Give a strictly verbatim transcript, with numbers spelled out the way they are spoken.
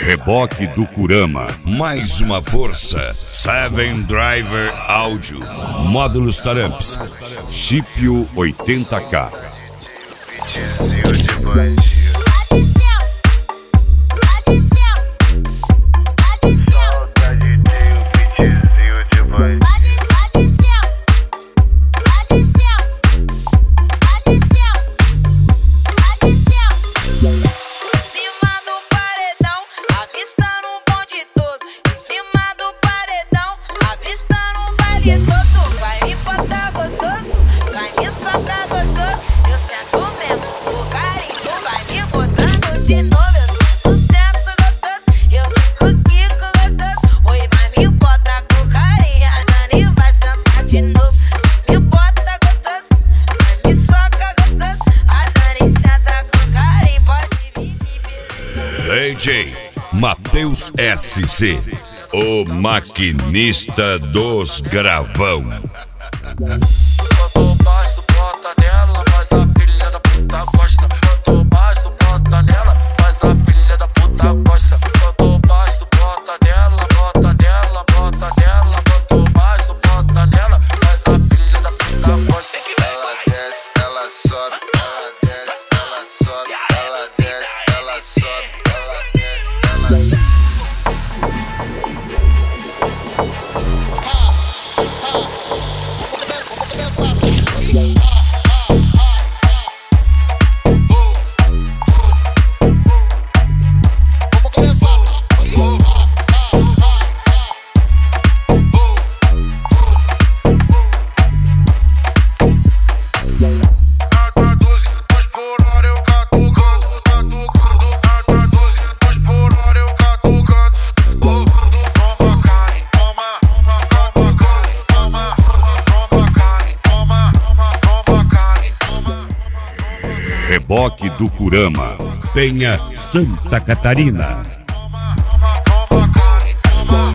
Reboque do Kurama, mais uma força. Seven Driver Áudio, módulos Taramps, Chipio oitenta K. D J Matheus S C, o maquinista dos gravão. Quanto mais tu bota nela, mais a filha da puta gosta. Quanto mais tu bota nela, mais a filha da puta gosta. Quanto mais tu bota nela, bota nela, bota nela. Quanto mais tu bota nela, mais a filha da puta gosta. Ela desce, ela sobe, ela desce, ela sobe, ela desce, ela sobe, ela desce, ela sobe. Reboque do Kurama, Penha, Santa Catarina.